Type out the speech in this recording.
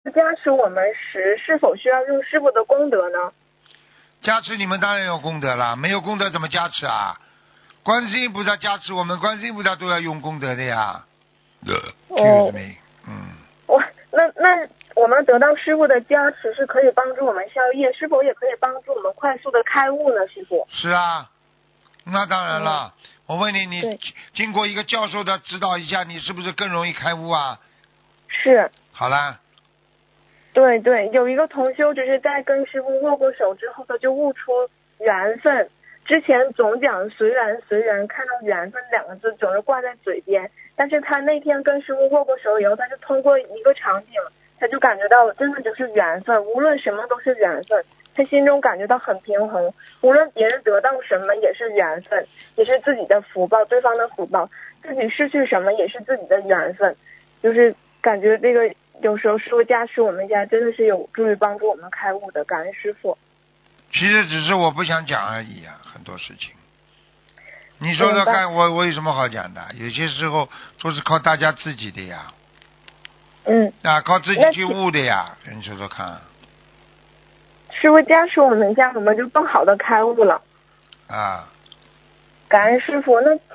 加持我们时，是否需要用师傅的功德呢？ 加持你们当然有功德了，没有功德怎么加持啊？观世音菩萨加持我们，观世音菩萨都要用功德的呀。Excuse me， 那我们得到师傅的加持是可以帮助我们消业，是否也可以帮助我们快速的开悟呢？师傅？ 是啊，那当然了。我问你，你经过一个教授的指导一下，你是不是更容易开悟啊？ 是。 好啦。 对，有一个同修只是在跟师傅握过手之后，他就悟出缘分。之前总讲随缘随缘，看到缘分两个字总是挂在嘴边，但是他那天跟师傅握过手以后，他就通过一个场景，他就感觉到真的就是缘分，无论什么都是缘分，他心中感觉到很平衡，无论别人得到什么也是缘分，也是自己的福报，对方的福报，自己失去什么也是自己的缘分，就是感觉这个有时候师傅加持我们家真的是有助于帮助我们开悟的，感恩师傅。 其实只是我不想讲而已啊，很多事情。你说说看，我有什么好讲的？有些时候都是靠大家自己的呀。靠自己去悟的呀，你说说看。 师傅加持我们家，我们就更好的开悟了。 啊。 感恩师傅。那